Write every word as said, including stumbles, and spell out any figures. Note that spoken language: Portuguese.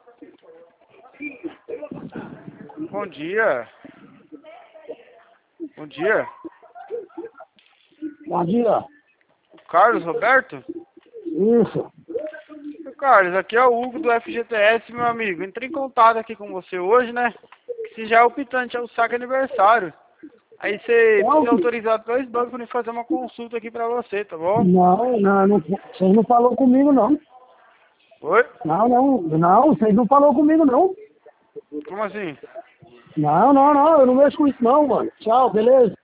Bom dia. Bom dia. Bom dia. Carlos Roberto? Isso. Carlos, aqui é o Hugo do F G T S, meu amigo. Entrei em contato aqui com você hoje, né? Que se já é o pitante, é o saque aniversário. Aí você Não, precisa autorizar dois bancos para fazer uma consulta aqui pra você, tá bom? não, não, não, vocês não falou comigo, não. Oi? Não, não, não, vocês não falou comigo, não. Como assim? Não, não, não, eu não mexo com isso, não, mano. Tchau, beleza?